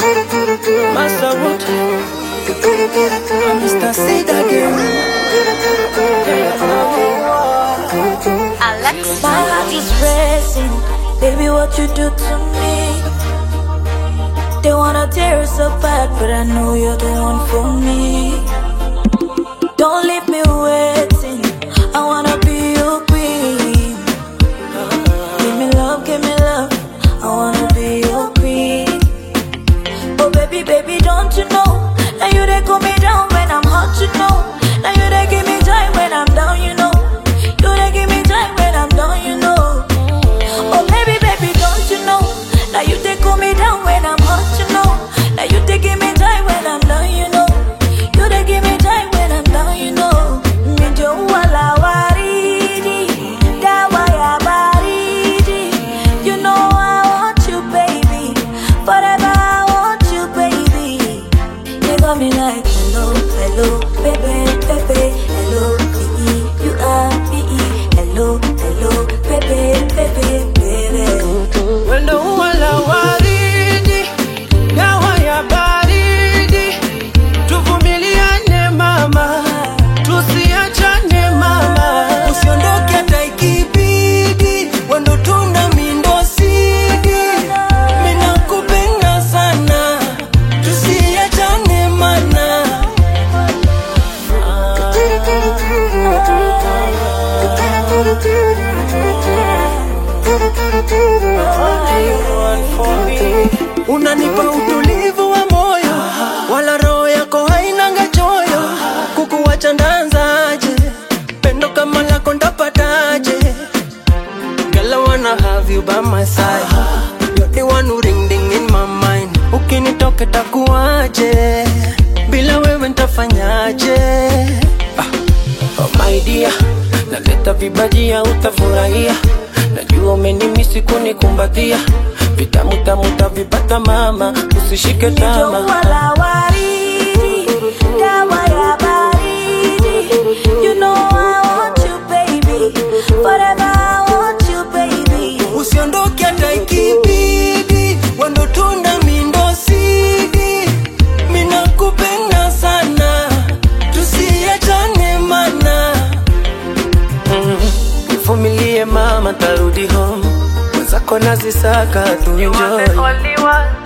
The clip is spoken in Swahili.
Master Root, Mr. Sid again. Alex, my heart is racing. Baby, what you do to me? They wanna tear us apart, but I know you're the one for me. Don't leave me waiting, I wanna be your queen. Give me love, I wanna be your queen. Oh baby, baby, don't you know? Now you they cool me down when I'm hot, you know. Now you they give me time when I'm down, you know. You they give me time when I'm down, you know. Oh baby, baby, don't you know? Now you they cool me down when I'm hot, you know. Now you they give me time when I'm down, you know. You they give me time when I'm down, you know. Minjo wala waridi, dawa ya baridi. You know I want you, baby. Forever I want you, baby. You got me like hello, hello, baby, baby. Hello, baby, you are me. Hello, hello, baby, baby, baby. Wendo wala waridi, dawa ya baridi. Tuvumiliane mama, tusiachane mama. Usiondoke hata ikibidi, wendo tuna mindo sidi. Mina kupenda sana, tusiachane mana. Unanipa utulivu wa moyo, wala roho yako hainanga choyo. Kukuwacha ndanzaje, pendo kama lako ndapataje? Girl, I wanna have you by my side. You're the one who ring ding in my mind. Ukinitoka takuaje, bila wewe ntafanyaje? Oh my dear, naleta vibajia utafurahia. Najua umenimisi kunikumbatia. Vitamu tamu tavipata mama, usishike tama. Minjo wala waridi, dawa ya baridi. You know I want you, baby. Forever I want you, baby. Usiondoke hata ikibidi, wendo tuna mindo sidi. Mina kupenda sana, tusiachane mana. Nivumilie mama, tarudi home. Zako nazisaka tu enjoy.